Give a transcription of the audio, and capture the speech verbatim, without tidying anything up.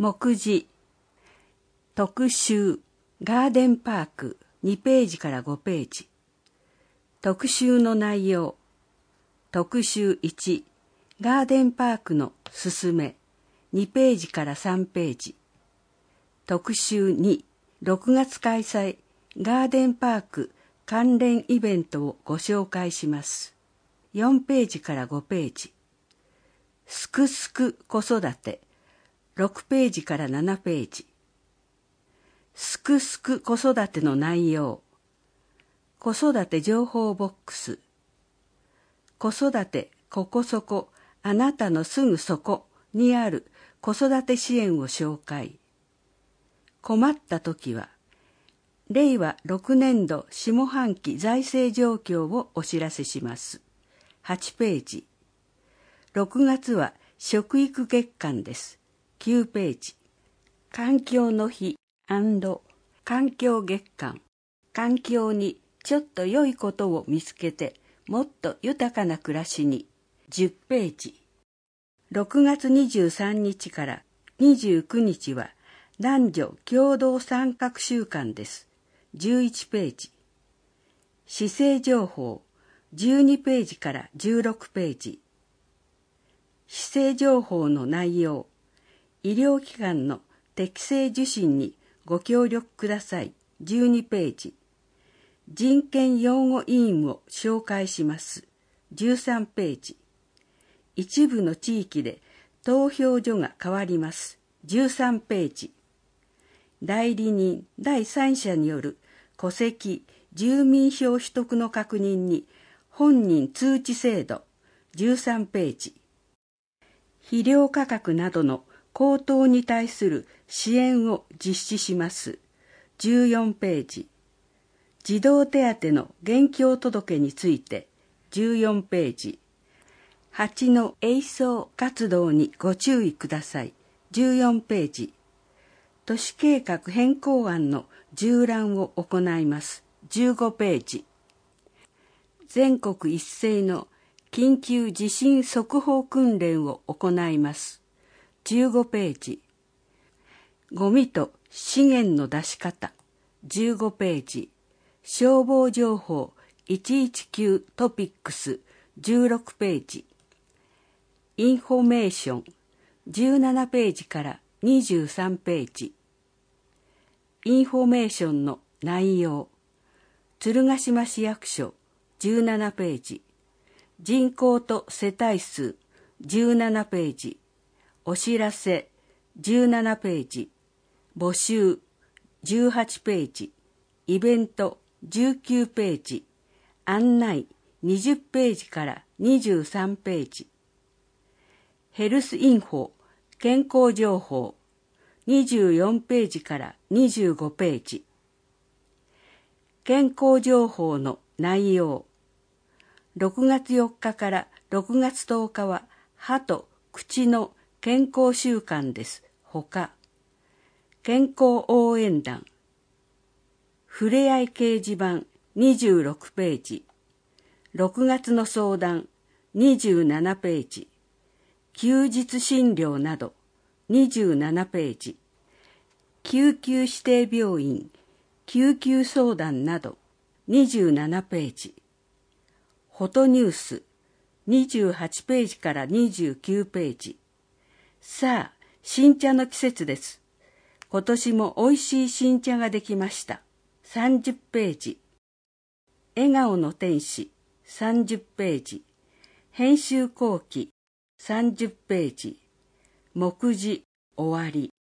目次、特集、ガーデンパークにページからごページ。特集の内容。特集いち、ガーデンパークのすすめにページからさんページ。特集に、ろくがつ開催ガーデンパーク関連イベントをご紹介します。よんページからごページ。すくすく子育てろくページからななページ。すくすく子育ての内容。子育て情報ボックス。子育てここそこあなたのすぐそこにある子育て支援を紹介。困ったときは、れいわろくねんど下半期財政状況をお知らせします。はちページ。ろくがつは食育月間です。きゅうページ。環境の日&環境月間。環境にちょっと良いことを見つけて、もっと豊かな暮らしに。じゅっページ。ろくがつにじゅうさんにちからにじゅうくにちは男女共同参画週間です。じゅういちページ。姿勢情報じゅうにページからじゅうろくページ。姿勢情報の内容。医療機関の適正受診にご協力ください。じゅうにページ。人権擁護委員を紹介します。じゅうさんページ。一部の地域で投票所が変わります。じゅうさんページ。代理人第三者による戸籍住民票取得の確認に本人通知制度。じゅうさんページ。肥料価格などの高騰に対する支援を実施します。じゅうよんページ。児童手当の現況届について。じゅうよんページ。蜂の営巣活動にご注意ください。じゅうよんページ。都市計画変更案の縦覧を行います。じゅうごページ。全国一斉の緊急地震速報訓練を行います。じゅうごページ。ゴミと資源の出し方。じゅうごページ。消防情報いちいちきゅうトピックス。じゅうろくページ。インフォメーションじゅうななページからにじゅうさんページ。インフォメーションの内容。鶴ヶ島市役所じゅうななページ。人口と世帯数じゅうななページ。お知らせじゅうななページ。募集じゅうはちページ。イベントじゅうきゅうページ。案内にじゅうページからにじゅうさんページ。ヘルスインフォ健康情報にじゅうよんページからにじゅうごページ。健康情報の内容。ろくがつよっかからろくがつとおかは歯と口の健康週間です。ほか、健康応援団。ふれあい掲示板にじゅうろくページ。ろくがつの相談にじゅうななページ。休日診療などにじゅうななページ。救急指定病院救急相談などにじゅうななページ。フォトニュースにじゅうはちページからにじゅうきゅうページ。さあ、新茶の季節です。今年もおいしい新茶ができました。さんじゅうページ。笑顔の天使さんじゅうページ。編集後期さんじゅうページ。目次終わり。